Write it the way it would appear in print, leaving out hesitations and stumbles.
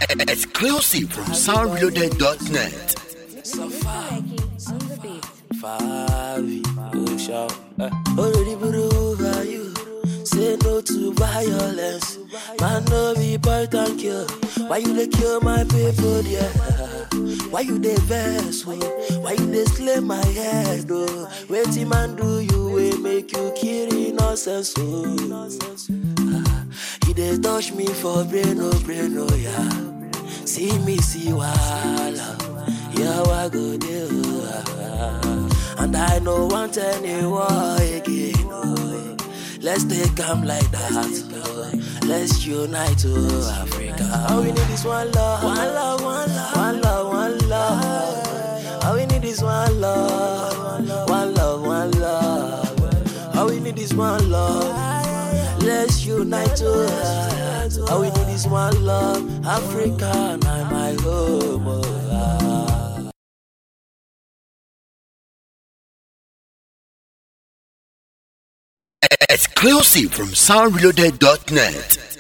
Exclusive from soundreloaded.net. So far, Favi, shout. Already put over you. Say no to violence. Man, no be boy, thank you. Why you dey kill my people, yeah? Why you dey vex, oh? Why you dey slay my head, oh? Waiting man do you, we make you kill innocence, oh? You dey touch me for brain, oh, yeah. See me, see wahala. Yeah, I go there, and I no want any war again, oh. Let's take calm like that, oh. Let's unite, oh, Africa. All we need is one love, one love, one love, one love, one love. All we need is one love, one love, one love. All we need is one love. Let's unite, oh. All we need is one love. Africa, and I'm my home, oh. Exclusive from soundreloaded.net.